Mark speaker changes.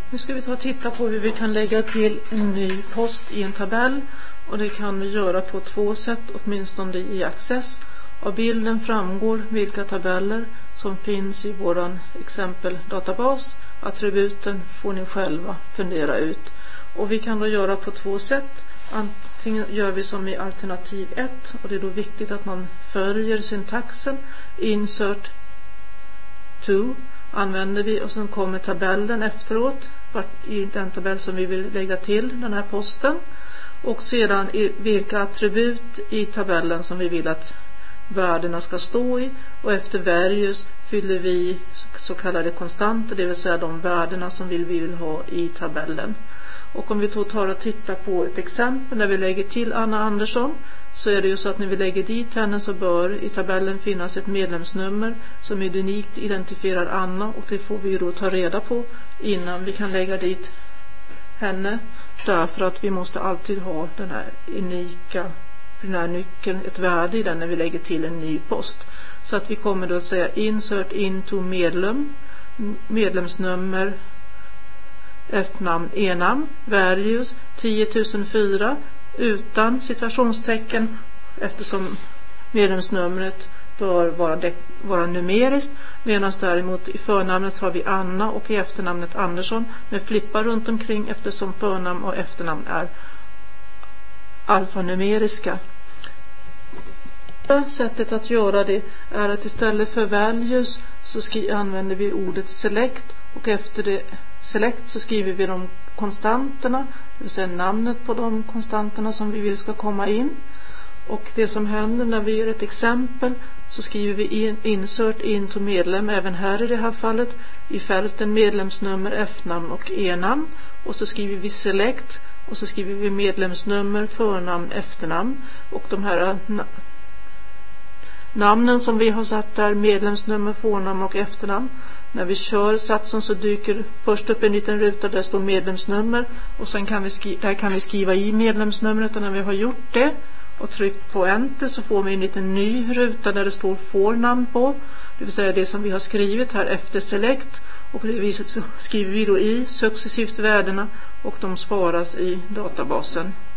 Speaker 1: Nu ska vi ta och titta på hur vi kan lägga till en ny post i en tabell, och det kan vi göra på två sätt, åtminstone i Access. Av bilden framgår vilka tabeller som finns i våran exempeldatabas. Attributen får ni själva fundera ut. Och vi kan då göra på två sätt. Antingen gör vi som i alternativ 1, och det är då viktigt att man följer syntaxen. Insert to använder vi, och sen kommer tabellen efteråt i den tabell som vi vill lägga till den här posten. Och sedan vilka attribut i tabellen som vi vill att värdena ska stå i, och efter values fyller vi så kallade konstanter, det vill säga de värdena som vi vill ha i tabellen. Och om vi då tar och tittar på ett exempel när vi lägger till Anna Andersson, så är det ju så att när vi lägger dit henne så bör i tabellen finnas ett medlemsnummer som är unikt identifierar Anna, och det får vi då ta reda på innan vi kan lägga dit henne, därför att vi måste alltid ha den här nyckeln, ett värde i den när vi lägger till en ny post. Så att vi kommer då att säga insert into medlemsnummer, efternamn, enamn, values 10.004 utan situationstecken, eftersom medlemsnumret bör vara numeriskt, medan däremot i förnamnet har vi Anna och i efternamnet Andersson med flippar runt omkring, eftersom förnamn och efternamn är alfanumeriska. Sättet att göra det är att istället för values så använder vi ordet select, och efter det select så skriver vi de konstanterna, det vill säga namnet på de konstanterna som vi vill ska komma in. Och det som händer när vi gör ett exempel, så skriver vi insert into medlem, även här i det här fallet, i fälten medlemsnummer, efternamn och enamn, och så skriver vi select, och så skriver vi medlemsnummer, förnamn, efternamn, och de här namnen som vi har satt där, medlemsnummer, förnamn och efternamn. När vi kör satsen så dyker först upp en liten ruta där står medlemsnummer, och sen kan vi skriva i medlemsnumret, och när vi har gjort det och tryckt på enter så får vi en liten ny ruta där det står förnamn på, det vill säga det som vi har skrivit här efter select, och på det viset så skriver vi då i successivt värdena och de sparas i databasen.